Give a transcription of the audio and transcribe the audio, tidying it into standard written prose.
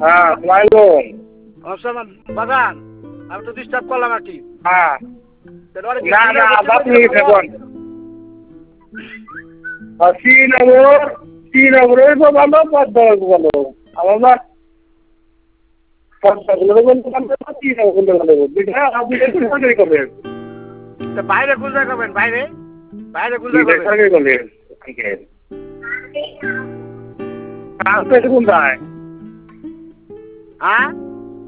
হ্যাঁ লাইলন অসমান বাগান আমি তো ডিস্টার্ব করলাম আর কি হ্যাঁ না না আপনি দেখুন শ্রীনগরে তো ভালো পদ্মার ভালো আমার পদ্মাগুলো বলতে শ্রীনগর ভালো দুইটা আপনি সরকারি করবেন বাইরে খুঁজে করবেন বাইরে বাইরে খুঁজে করবেন সরকারি করবেন কোন যায় হ্যাঁ